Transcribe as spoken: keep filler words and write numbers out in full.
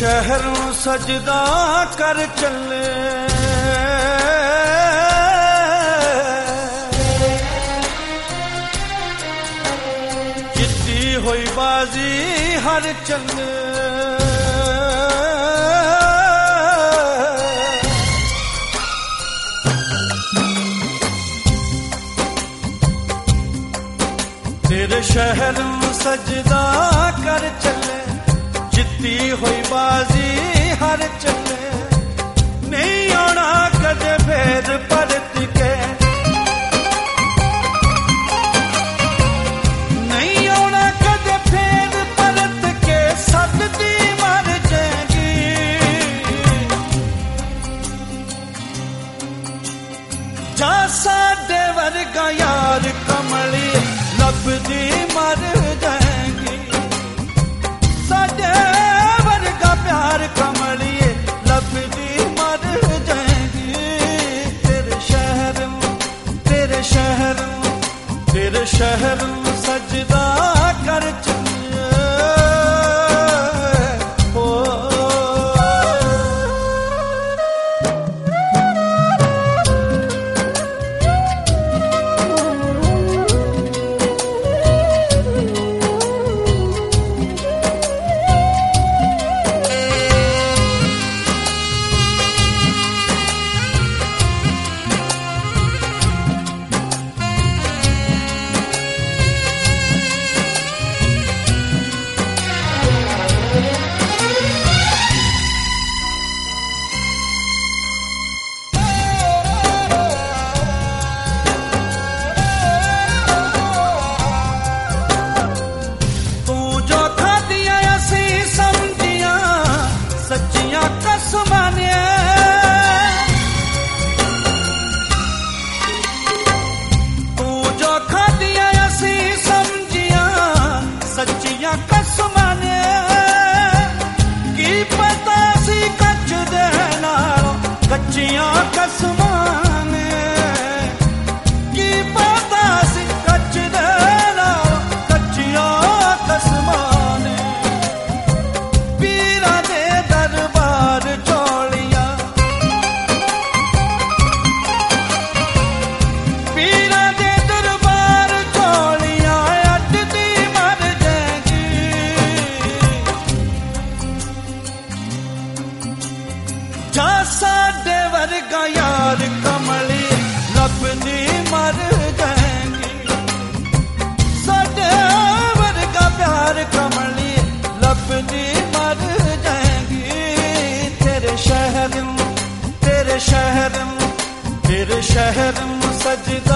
शहरों सजदा कर चले, जिद्दी हुई बाजी हर चले। तेरे शहरों सजदा कर चले, जिद्दी हुई बाजी हर चले। नहीं आना कदे फेर परत के, नहीं आना कदे फेर परत के, सददी मर जाएगी। जा साडे वर्गा यार कमली लभदी मर जाएगी। साडे वर्गा प्यार कमलिए लभदी मर जाएगी। तेरे शहर तेरे शहर तेरे शहर सजदा कर चले। ओ कच्चियां कसमां ने की पता सी कच्च देना, कच्चियां कसमां ने। पीरा दे दरबार चोलियां, पीरा दे दरबार चोलियां अड्डदी मर जाएगी। जा साडे वर्गा यार कमली लभदी मर जाएगी। साडे वर्गा प्यार कमली लभदी मर जाएगी। तेरे शहर तेरे शहर तेरे शहर सजदा